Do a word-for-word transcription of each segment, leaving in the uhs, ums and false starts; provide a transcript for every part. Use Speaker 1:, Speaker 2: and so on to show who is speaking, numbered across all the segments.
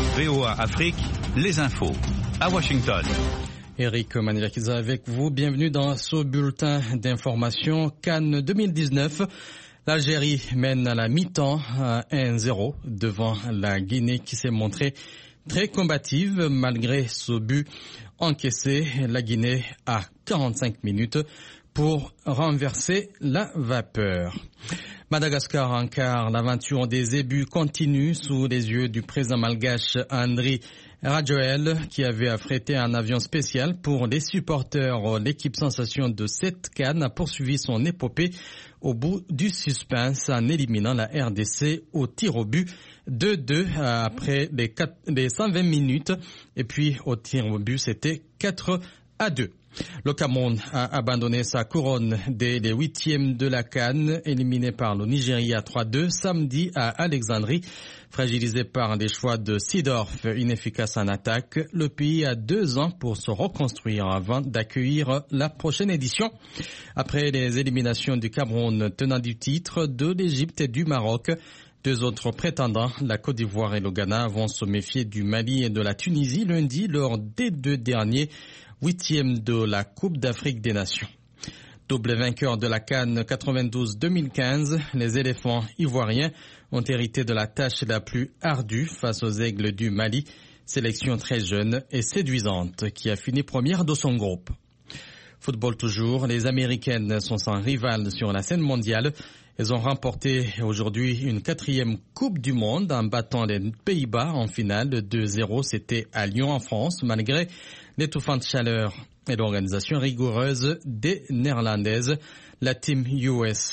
Speaker 1: V O A Afrique, les infos. À Washington.
Speaker 2: Eric Manilakiza avec vous. Bienvenue dans ce bulletin d'information Cannes deux mille dix-neuf. L'Algérie mène à la mi-temps à un zéro devant la Guinée qui s'est montrée très combative malgré ce but encaissé. La Guinée a quarante-cinq minutes pour renverser la vapeur. Madagascar encarre l'aventure des ébus continue sous les yeux du président malgache Andry Rajoelina qui avait affrété un avion spécial pour les supporters. L'équipe sensation de cette CAN a poursuivi son épopée au bout du suspense en éliminant la R D C au tir au but deux deux après les, quatre, les cent vingt minutes et puis au tir au but c'était quatre à deux. Le Cameroun a abandonné sa couronne dès les huitièmes de la CAN, éliminé par le Nigeria trois deux samedi à Alexandrie. Fragilisé par les choix de Seedorf, inefficace en attaque, le pays a deux ans pour se reconstruire avant d'accueillir la prochaine édition. Après les éliminations du Cameroun tenant du titre, de l'Égypte et du Maroc, deux autres prétendants, la Côte d'Ivoire et le Ghana, vont se méfier du Mali et de la Tunisie lundi lors des deux derniers huitièmes de la Coupe d'Afrique des Nations. Double vainqueur de la CAN quatre-vingt-douze deux mille quinze, les éléphants ivoiriens ont hérité de la tâche la plus ardue face aux aigles du Mali, sélection très jeune et séduisante qui a fini première de son groupe. Football toujours, les Américaines sont sans rival sur la scène mondiale. Elles ont remporté aujourd'hui une quatrième Coupe du Monde en battant les Pays-Bas en finale deux zéro. C'était à Lyon en France, malgré l'étouffante chaleur et l'organisation rigoureuse des Néerlandaises. La Team U S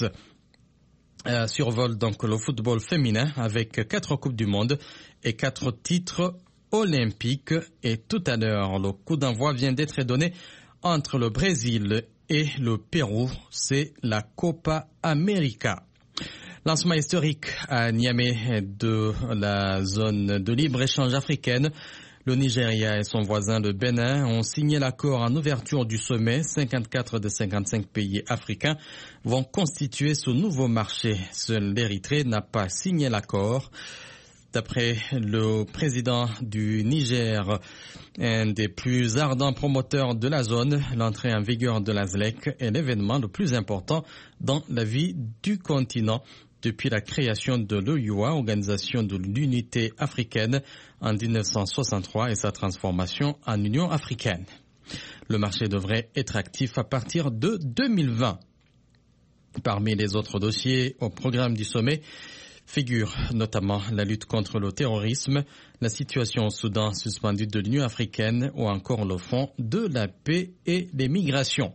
Speaker 2: euh, survole donc le football féminin avec quatre Coupes du Monde et quatre titres olympiques. Et tout à l'heure, le coup d'envoi vient d'être donné entre le Brésil et le Pérou. C'est la Copa América. Lancement historique à Niamey de la zone de libre-échange africaine. Le Nigeria et son voisin le Bénin ont signé l'accord en ouverture du sommet. cinquante-quatre des cinquante-cinq pays africains vont constituer ce nouveau marché. Seul l'Érythrée n'a pas signé l'accord. D'après le président du Niger, un des plus ardents promoteurs de la zone, l'entrée en vigueur de la Z L E C est l'événement le plus important dans la vie du continent depuis la création de l'O U A, Organisation de l'Unité africaine, en dix-neuf cent soixante-trois et sa transformation en Union africaine. Le marché devrait être actif à partir de deux mille vingt. Parmi les autres dossiers au programme du sommet, figure notamment la lutte contre le terrorisme, la situation au Soudan suspendue de l'Union africaine ou encore le fonds de la paix et des migrations.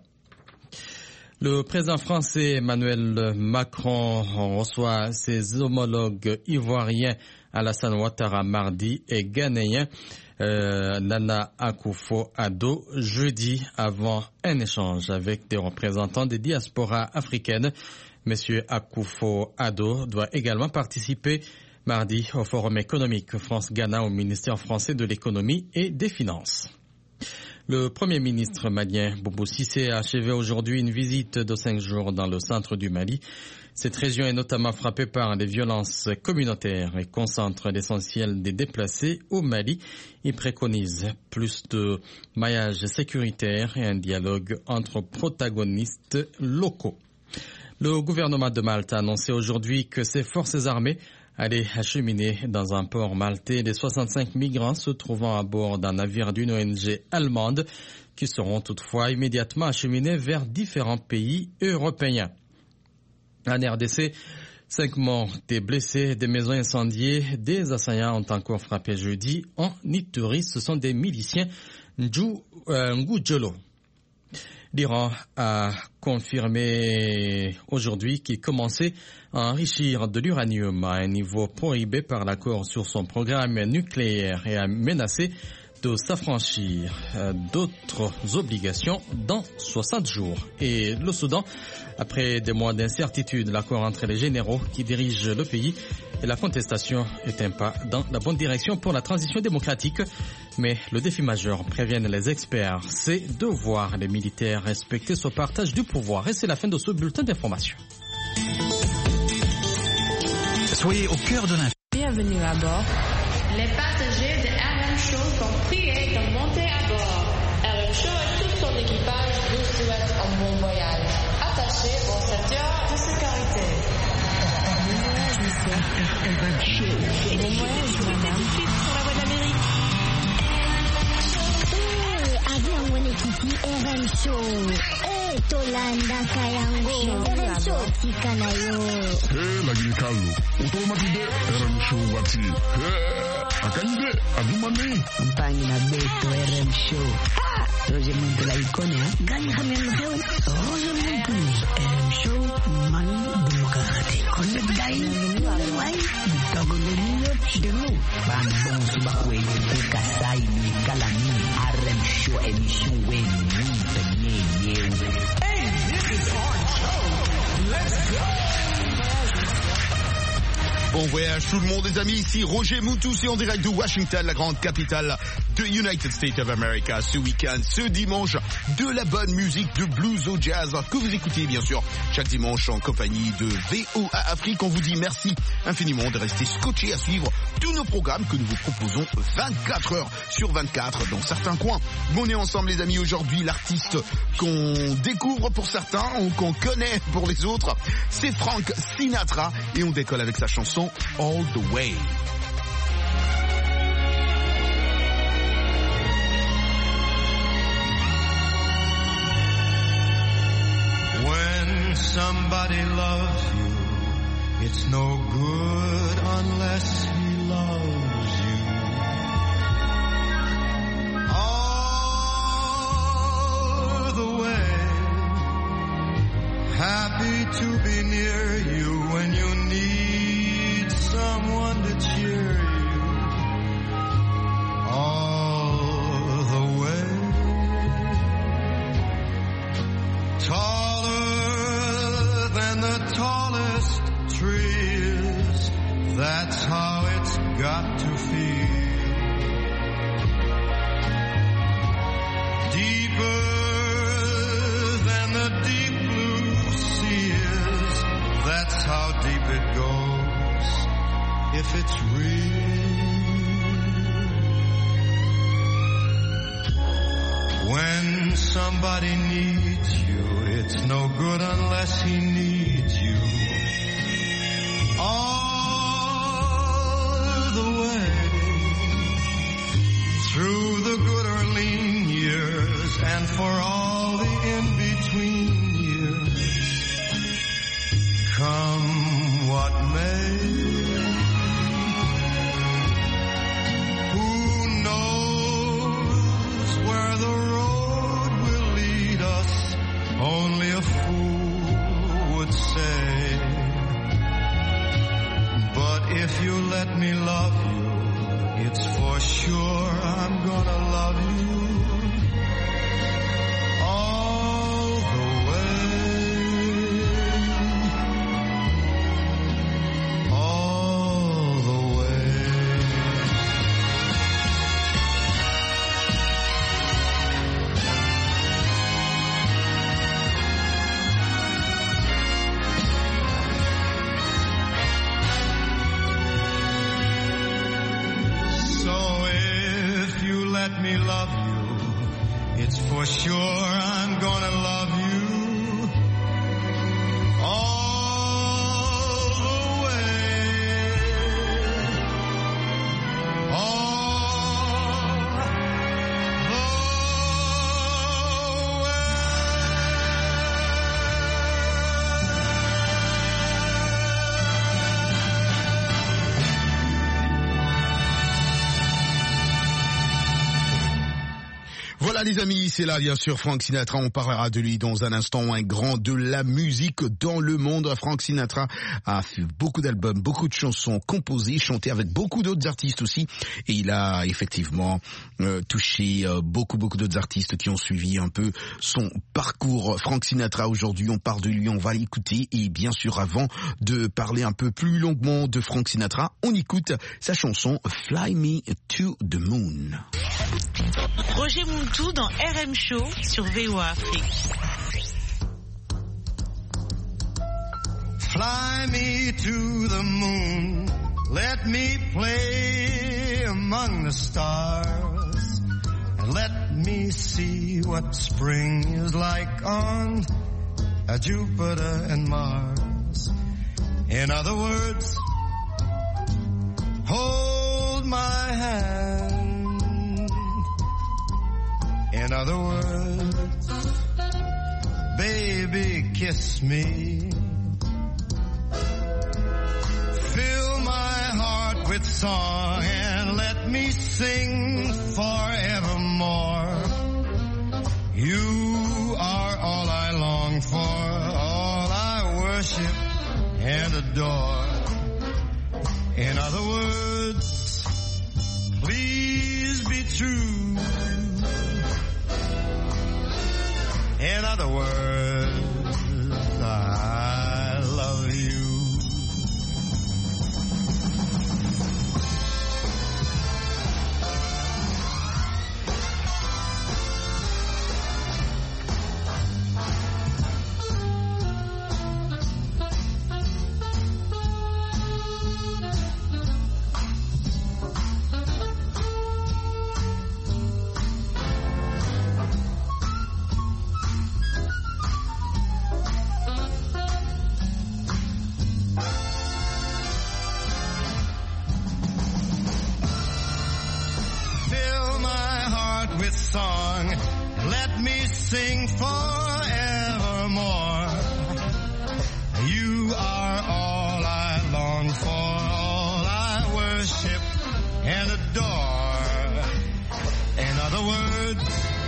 Speaker 2: Le président français Emmanuel Macron reçoit ses homologues ivoiriens Alassane Ouattara mardi et ghanéen euh, Nana Akufo-Addo jeudi avant un échange avec des représentants des diasporas africaines. Monsieur Akufo-Addo doit également participer mardi au Forum économique France-Ghana au ministère français de l'économie et des finances. Le Premier ministre malien Boubou Cissé a achevé aujourd'hui une visite de cinq jours dans le centre du Mali. Cette région est notamment frappée par les violences communautaires et concentre l'essentiel des déplacés au Mali. Il préconise plus de maillage sécuritaire et un dialogue entre protagonistes locaux. Le gouvernement de Malte a annoncé aujourd'hui que ses forces armées allaient acheminer dans un port maltais les soixante-cinq migrants se trouvant à bord d'un navire d'une O N G allemande qui seront toutefois immédiatement acheminés vers différents pays européens. En R D C, cinq morts, des blessés, des maisons incendiées, des assaillants ont encore frappé jeudi en Ituri. Ce sont des miliciens Ngoudjolo. L'Iran a confirmé aujourd'hui qu'il commençait à enrichir de l'uranium à un niveau prohibé par l'accord sur son programme nucléaire et a menacé de s'affranchir d'autres obligations dans soixante jours. Et le Soudan, après des mois d'incertitude, l'accord entre les généraux qui dirigent le pays et la contestation est un pas dans la bonne direction pour la transition démocratique. Mais le défi majeur, préviennent les experts, c'est de voir les militaires respecter ce partage du pouvoir. Et c'est la fin de ce bulletin d'information.
Speaker 1: Soyez au cœur de l'info.
Speaker 3: Bienvenue à bord. Les passagers de R M Show sont priés de monter à bord. R M Show et tout son équipage vous souhaitent un bon voyage. Attachez vos ceintures de sécurité.
Speaker 4: R M Show. Bon voyage, madame. Sur la voie d'Amérique. Eh, avion mwenyekiti R M Show. Eh, Tolanda Kayango. R M Show tika nayo.
Speaker 5: Eh, lakini Kalu, utomatide R M Show wati. Eh, akanyide adumani.
Speaker 4: Mpangi na beto R M Show. Ha! Roger Muntu la ikone ha. Gani hamil leo. Roger Muntu. R M Show man demokrati. Konet gai. Wai. Dogo lelio chidemu. Bambon subakwe yete kasai ni kalani. R M Show emission wen ni penye yewe. Hey, this is our show. Let's go.
Speaker 6: Bon voyage tout le monde les amis, ici Roger Moutou, c'est en direct de Washington, la grande capitale de United States of America. Ce week-end, ce dimanche, de la bonne musique de blues au jazz que vous écoutez bien sûr chaque dimanche en compagnie de V O A Afrique. On vous dit merci infiniment de rester scotché à suivre tous nos programmes que nous vous proposons vingt-quatre heures sur vingt-quatre dans certains coins. On est ensemble les amis aujourd'hui, l'artiste qu'on découvre pour certains ou qu'on connaît pour les autres, c'est Frank Sinatra et on décolle avec sa chanson All the Way.
Speaker 7: When somebody loves you, it's no good unless he loves you. All the way, happy to be near you when you need someone to cheer you. All the way, taller than the tallest trees, that's how it's got to feel. Deeper than the deep blue sea is, that's how deep it goes, if it's real. When somebody needs you, it's no good unless he needs you. All the way, through the good or lean years, and for all the in-between years, come what may. Who knows where the road will lead us? Only a fool would say. But if you let me love you, it's for sure I'm gonna love you all the way, all the way. So if you let me love you, it's for sure I'm gonna love you all the way, all the way.
Speaker 6: Voilà les amis, c'est là bien sûr Frank Sinatra, on parlera de lui dans un instant, un grand de la musique dans le monde. Frank Sinatra a fait beaucoup d'albums, beaucoup de chansons composées, chanté avec beaucoup d'autres artistes aussi, et il a effectivement euh, touché euh, beaucoup beaucoup d'autres artistes qui ont suivi un peu son parcours. Frank Sinatra, aujourd'hui on parle de lui, on va l'écouter, et bien sûr avant de parler un peu plus longuement de Frank Sinatra, on écoute sa chanson Fly Me to the Moon.
Speaker 8: Roger Moutou dans R M Show sur V O A Afrique.
Speaker 7: Fly me to the moon, let me play among the stars and let me see what spring is like on uh, Jupiter and Mars. In other words, hold my hand. In other words, baby, kiss me. Fill my heart with song and let me sing forevermore. You are all I long for, all I worship and adore. In other words, please be true. In other words, I love you. Song, let me sing forevermore. You are all I long for, all I worship and adore. In other words,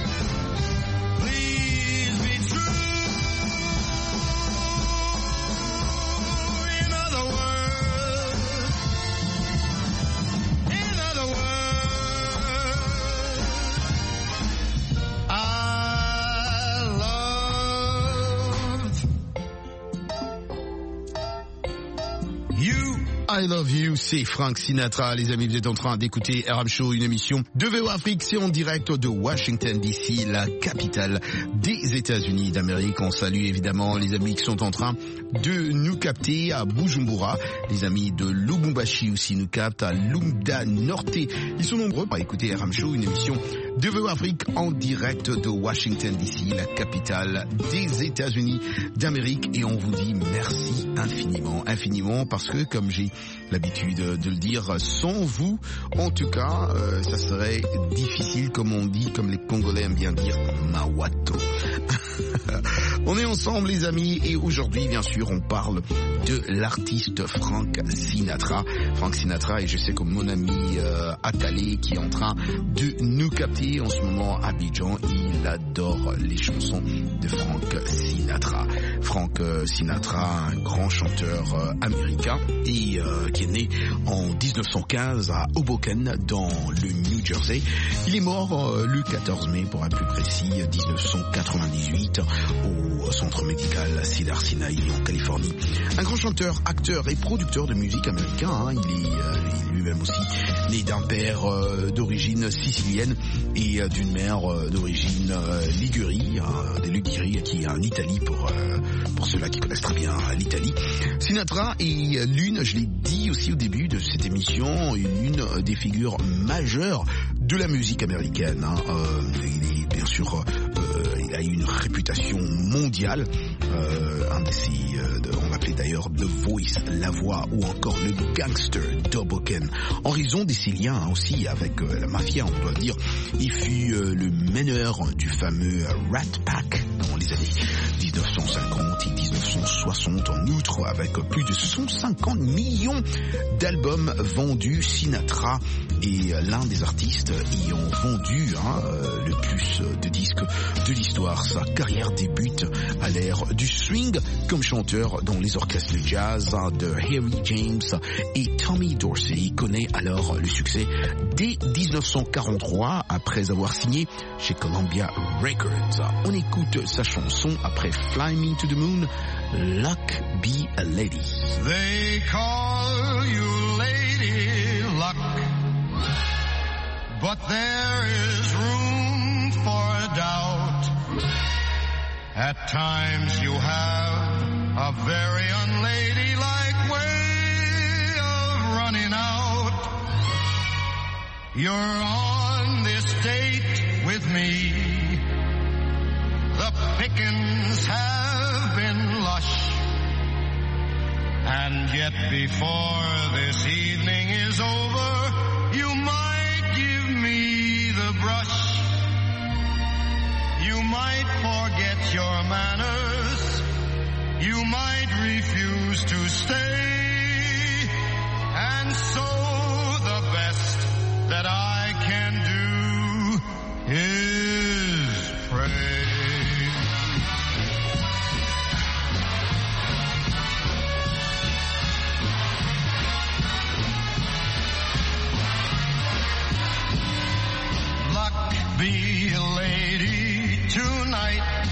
Speaker 7: please be true. In other words, in other words,
Speaker 6: I Love You, c'est Frank Sinatra. Les amis, vous êtes en train d'écouter R M Show, une émission de V O Afrique. C'est en direct de Washington D C, la capitale des États-Unis d'Amérique. On salue évidemment les amis qui sont en train de nous capter à Bujumbura. Les amis de Lubumbashi aussi nous captent à Lumda Norte. Ils sont nombreux à écouter R M Show, une émission de V O Afrique en direct de Washington D C, la capitale des États-Unis d'Amérique. Et on vous dit merci infiniment, infiniment, parce que comme j'ai l'habitude de le dire, sans vous, en tout cas, euh, ça serait difficile, comme on dit, comme les Congolais aiment bien dire, mawato. On est ensemble les amis, et aujourd'hui bien sûr on parle de l'artiste Frank Sinatra. Frank Sinatra, et je sais que mon ami euh, Akale qui est en train de nous capter en ce moment à Abidjan, il adore les chansons de Frank Sinatra. Frank euh, Sinatra, un grand chanteur euh, américain et euh, qui est né en dix-neuf cent quinze à Hoboken dans le New Jersey. Il est mort euh, le quatorze mai pour être plus précis, dix-neuf cent quatre-vingt-dix-huit au centre médical Cedar Sinai en Californie. Un grand chanteur, acteur et producteur de musique américain. Hein. Il est euh, lui-même aussi né d'un père euh, d'origine sicilienne et euh, d'une mère euh, d'origine euh, ligurie, hein, des Liguries qui est en Italie pour euh, pour ceux-là qui connaissent très bien l'Italie. Sinatra est l'une, je l'ai dit aussi au début de cette émission, l'une des figures majeures de la musique américaine. Hein. Euh, il est bien sûr, euh, il a eu une réputation mondiale. Euh, un de ces, euh, de, on l'appelait d'ailleurs The Voice, la voix, ou encore le gangster d'Hoboken. En raison de ses liens aussi avec euh, la mafia, on doit dire, il fut euh, le meneur du fameux Rat Pack dans les années dix-neuf cent cinquante et dix-neuf cent soixante. En outre, avec plus de cent cinquante millions d'albums vendus, Sinatra est l'un des artistes ayant vendu hein, le plus de disques de l'histoire. Sa carrière débute à l'ère du swing comme chanteur dans les orchestres de jazz de Harry James et Tommy Dorsey. Il connaît alors le succès dès dix-neuf cent quarante-trois après avoir signé chez Columbia Records. On écoute sa chanson après Fly Me to the Moon, Luck Be a Lady.
Speaker 7: They call you Lady Luck, but there is room for doubt. At times you have a very unladylike. You're on this date with me. The pickings have been lush. And yet before this evening is over, you might give me the brush. You might forget your manners. You might refuse to stay. And so the best that I can do is pray. Luck be a lady tonight.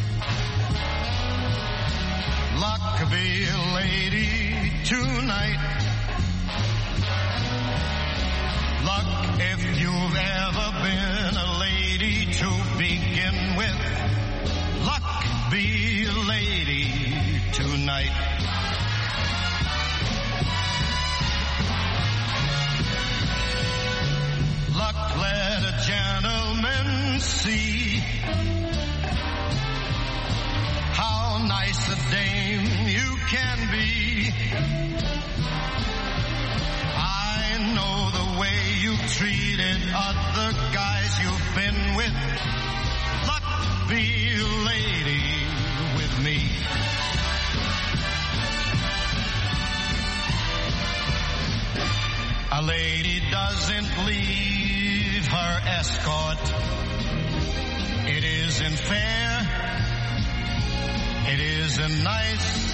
Speaker 7: Luck be a lady tonight. Luck if you've ever been a lady to begin with. Luck be a lady tonight. Luck let a gentleman see how nice a dame you can be. I know the way you've treated other guys you've been with. Luck be a lady with me. A lady doesn't leave her escort. It isn't fair. It isn't nice.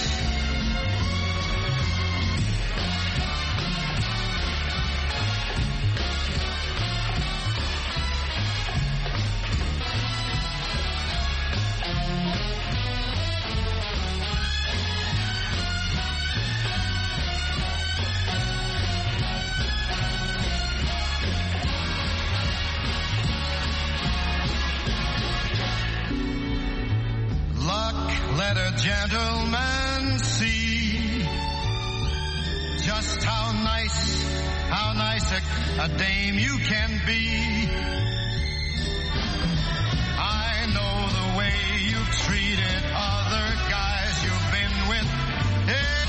Speaker 7: Let a gentleman see just how nice, how nice a, a dame you can be. I know the way you've treated other guys you've been with. Hey.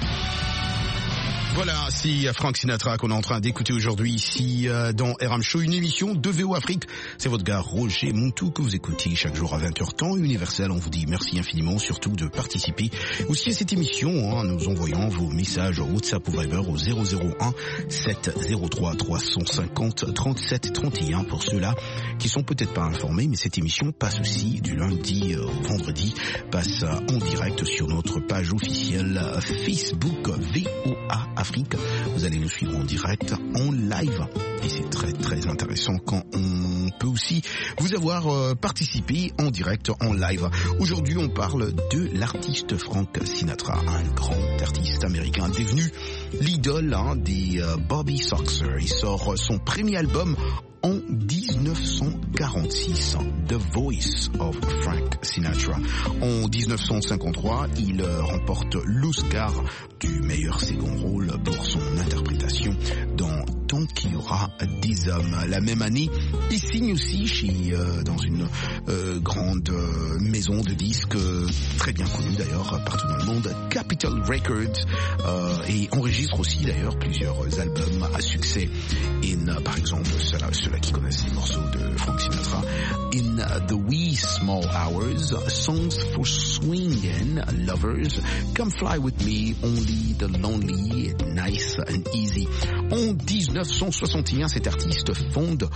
Speaker 6: Voilà, c'est Frank Sinatra qu'on est en train d'écouter aujourd'hui ici euh, dans R M Show, une émission de V O Afrique. C'est votre gars Roger Montou que vous écoutez chaque jour à vingt heures temps universel. On vous dit merci infiniment, surtout de participer aussi à cette émission en hein, nous envoyant vos messages au WhatsApp ou Viber au zéro zéro un sept zéro trois trois cent cinquante trente-sept trente et un pour ceux-là qui sont peut-être pas informés, mais cette émission passe aussi du lundi au vendredi, passe en direct sur notre page officielle Facebook V O A Afrique. Vous allez nous suivre en direct, en live, et c'est très très intéressant quand on peut aussi vous avoir euh, participé en direct, en live. Aujourd'hui, on parle de l'artiste Frank Sinatra, un grand artiste américain devenu l'idole hein, des euh, Bobby Soxer. Il sort son premier album en dix-neuf cent quarante-six, The Voice of Frank Sinatra. En dix-neuf cent cinquante-trois, il remporte l'Oscar du meilleur second rôle pour son interprétation dans Tant qu'il y aura des hommes. La même année, il signe aussi chez, euh, dans une euh, grande euh, maison de disques, euh, très bien connue d'ailleurs partout dans le monde, Capitol Records, euh, et enregistre aussi d'ailleurs plusieurs albums à succès. In, euh, par exemple, ceux-là, ceux-là qui connaissent les morceaux de Frank Sinatra, In the Wee Small Hours, Songs for Swingin' Lovers, Come Fly With Me, Only the Lonely, Nice and Easy. En dix-neuf cent soixante et un, cet artiste fonde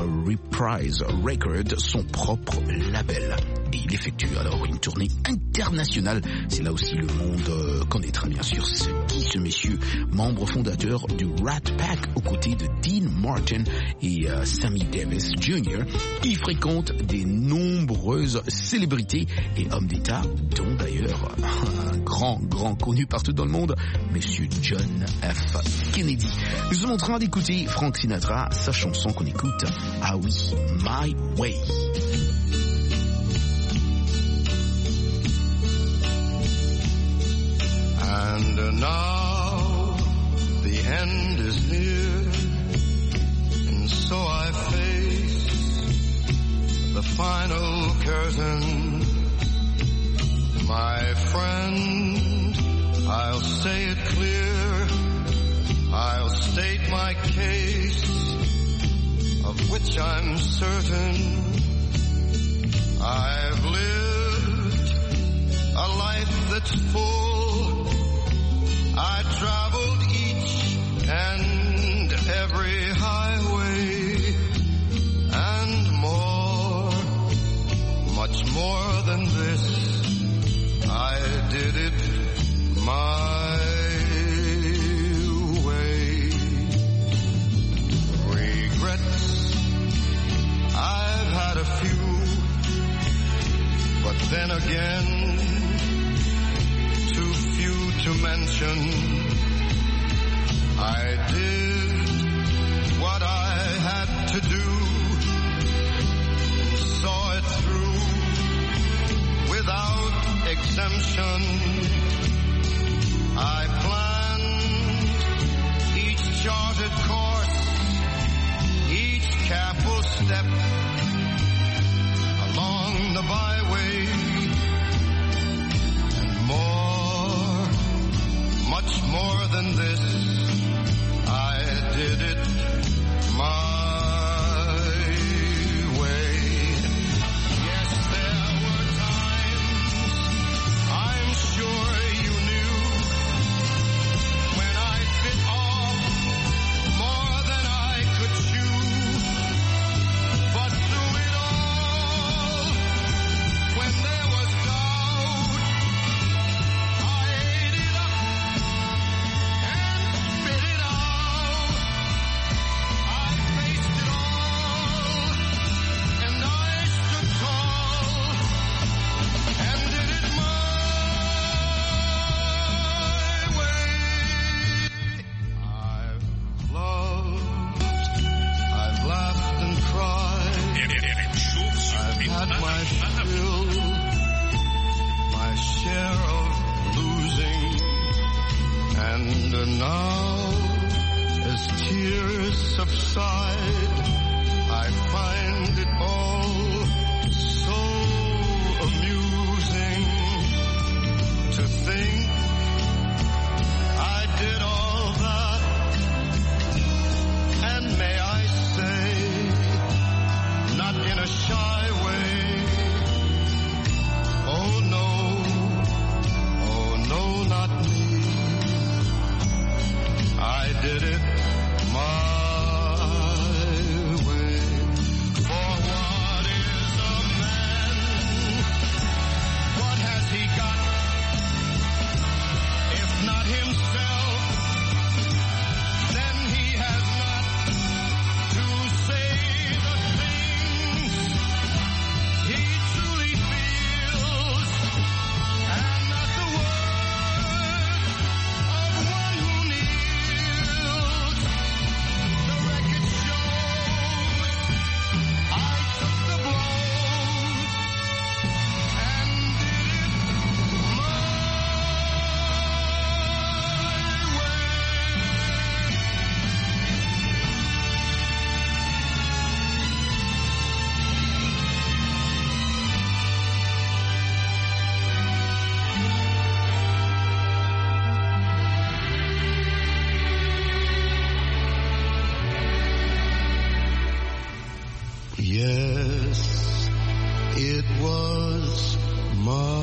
Speaker 6: Reprise Records, son propre label. Et il effectue alors une tournée internationale. C'est là aussi le monde euh, connaîtra bien sûr ce qui ce monsieur, membre fondateur du Rat Pack aux côtés de Dean Martin et euh, Sammy Davis junior Il fréquente des nombreuses célébrités et hommes d'État, dont d'ailleurs un grand, grand connu partout dans le monde, monsieur John F. Kennedy. Nous sommes en train d'écouter Frank Sinatra, sa chanson qu'on écoute, Ah oui, My Way.
Speaker 7: And now the end is near, and so certain, my friend, I'll say it clear, I'll state my case, of which I'm certain. I've lived a life that's full, I traveled each and every highway, and more, much more than this, I did it my way. Regrets, I've had a few, but then again, too few to mention. I did what I had to do, saw it through without exemption. I planned each charted course, each careful step along the byway, and more, much more than this, I did it my way. Yes, there were times, I'm sure you knew, when I bit off more than I could chew, but through it all, when there was doubt, I ate it up and spit it out. I faced it all, and I stood tall, and did it my way. I've loved, I've laughed and cried, I've had my fill, my share of losing, and now, as tears subside, I find it all so amusing to think I did all that, and may I say, not in a shy way, oh no, oh no, not me, I did it my way. For what is a man? What has he got? If not himself, then he has not to say the things he truly feels, and not the words of one who kneels. The record shows I took the blows and did it my way. Yes, it was my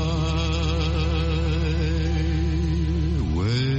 Speaker 7: way.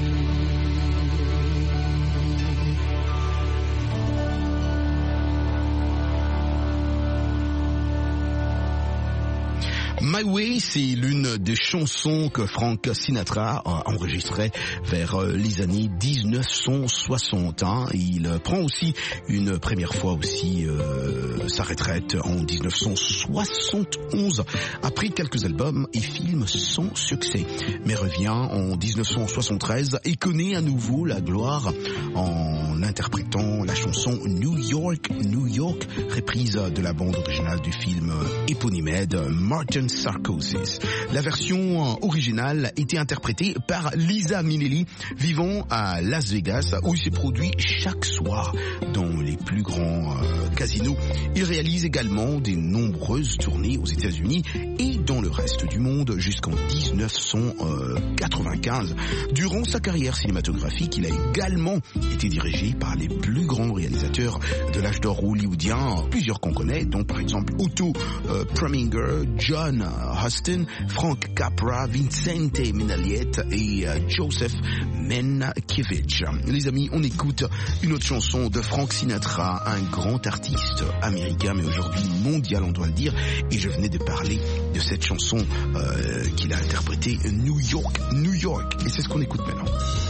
Speaker 6: My Way, c'est l'une des chansons que Frank Sinatra a enregistrées vers les années dix-neuf cent soixante. Hein. Il prend aussi une première fois aussi euh, sa retraite en dix-neuf cent soixante-onze après quelques albums et films sans succès, mais revient en dix-neuf cent soixante-treize et connaît à nouveau la gloire en interprétant la chanson New York, New York, reprise de la bande originale du film éponyme de Martin Scorsese. La version originale était interprétée par Liza Minnelli, vivant à Las Vegas, où il s'est produit chaque soir dans les les plus grands euh, casinos. Il réalise également de nombreuses tournées aux États-Unis et dans le reste du monde jusqu'en dix-neuf cent quatre-vingt-quinze. Durant sa carrière cinématographique, il a également été dirigé par les plus grands réalisateurs de l'âge d'or hollywoodien, plusieurs qu'on connaît, dont par exemple Otto euh, Preminger, John Huston, Frank Capra, Vincente Minelliet et euh, Joseph Mankiewicz. Les amis, on écoute une autre chanson de Frank Sinatra, un grand artiste américain, mais aujourd'hui mondial, on doit le dire, et je venais de parler de cette chanson euh, qu'il a interprétée, New York, New York, et c'est ce qu'on écoute maintenant.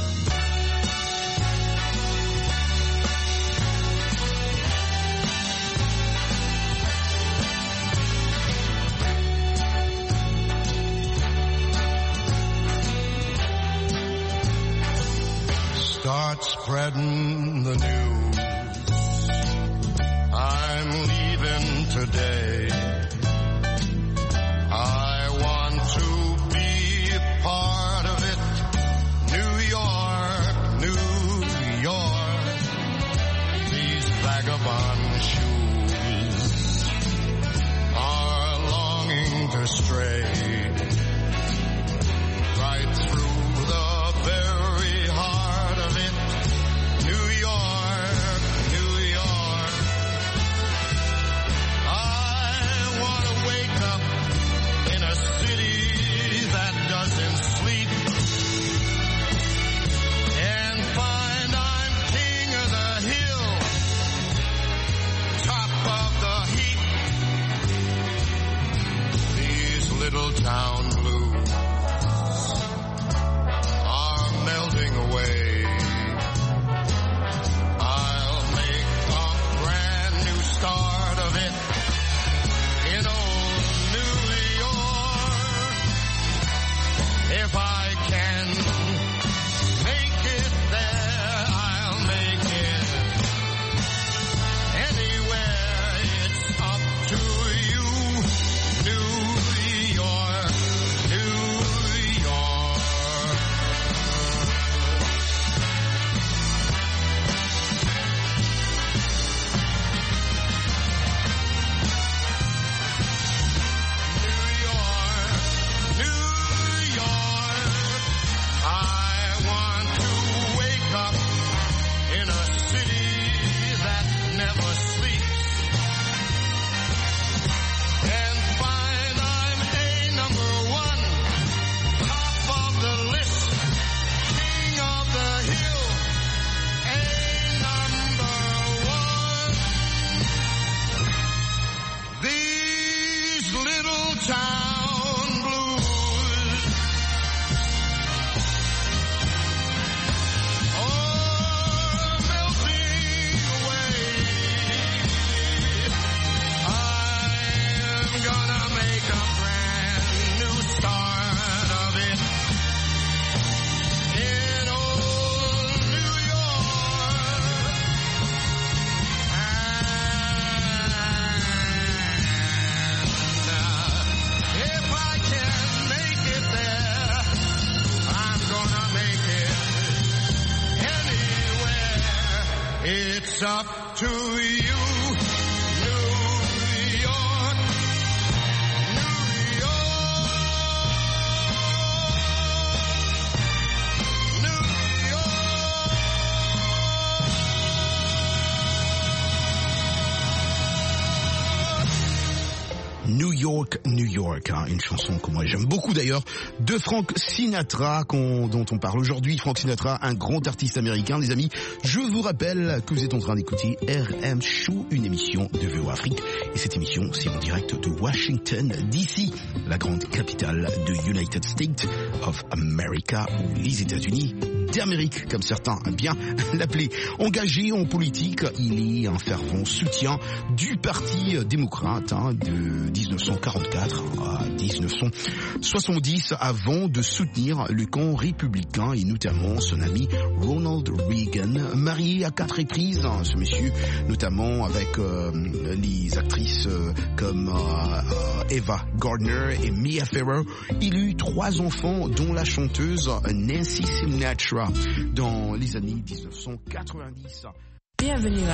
Speaker 7: Start spreading the news. I'm leaving today. I want to be a part of it. New York, New York. These vagabond shoes are longing to stray right through the very heart of it. New York, New York. I want to wake up in a city that doesn't sleep and find I'm king of the hill, top of the heap. These little town blues are melting away. I'll make a brand new start of it in old New York. If I can make it there, I'll make it anywhere. It's up to you, New York, New York. New York, New York. I want to wake up in a city that never sleeps and find I'm a number one, top of the list, king of the hill, a number one. These little town blues are melting away. I'm gonna make a brand new start of it in old New York. And if I can make it there, I'm gonna make it anywhere. It's up to you, New York, New York, New York.
Speaker 6: New York, New York, hein, une chanson que moi j'aime beaucoup d'ailleurs, de Frank Sinatra, qu'on, dont on parle aujourd'hui. Frank Sinatra, un grand artiste américain. Les amis, je vous rappelle que vous êtes en train d'écouter R M Show, une émission de V O Afrique. Et cette émission, c'est en direct de Washington, D C, la grande capitale de United States of America, ou les États-Unis d'Amérique, comme certains aiment bien l'appeler. Engagé en politique, il est un fervent soutien du Parti démocrate, hein, de dix-neuf cent quarante-quatre à dix-neuf cent soixante-dix, avant de soutenir le camp républicain et notamment son ami Ronald Reagan, marié à quatre reprises, hein, ce monsieur, notamment avec euh, les actrices euh, comme euh, Eva Gardner et Mia Farrow. Il eut trois enfants, dont la chanteuse Nancy Sinatra, dans les années dix-neuf cent quatre-vingt-dix.
Speaker 9: Bienvenue à